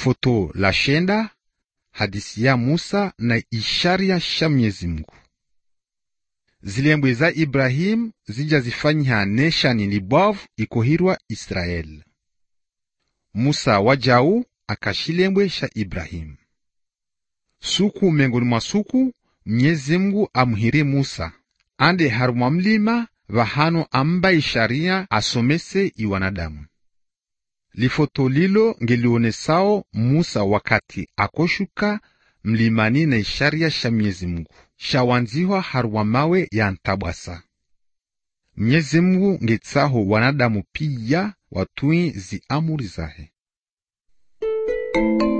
Lifoto la shenda, hadisi ya Musa na isharia sha Mwenyezi Mungu. Zilembwe za Ibrahim zija zifanyha neshani libwavu ikohirwa Israel. Musa wajau akashilembwe sha Ibrahim. Suku mengoni mwa suku, Mwenyezi Mungu amhiri Musa ande harumwa mlima vahano amba isharia asomese iwanadamu. Lifoto lilo ngelionesao Musa wakati akoshuka mlimani na isharia sha Mwenyezi Mungu shawanziwa harumwa mawe ya ntabwasa. Mwenyezi Mungu ngetsaho wanadamu pia watui zi amuri zahe.